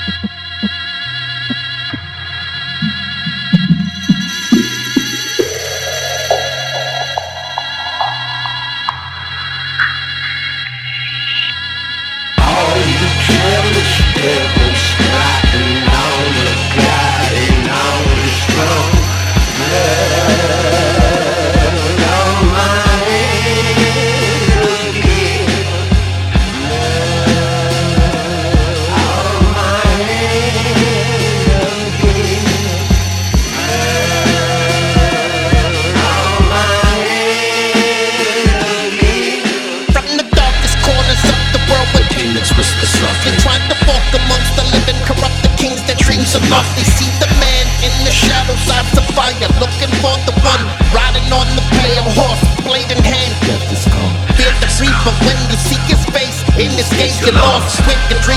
They tried to walk amongst the living, corrupt the kings, their dreams are lost. They see the man in the shadows, eyes of fire, looking for the one riding on the pale horse, blade in hand. Death is come. Fear the reaper when you seek his face. In this game you're lost. Wicked dreams.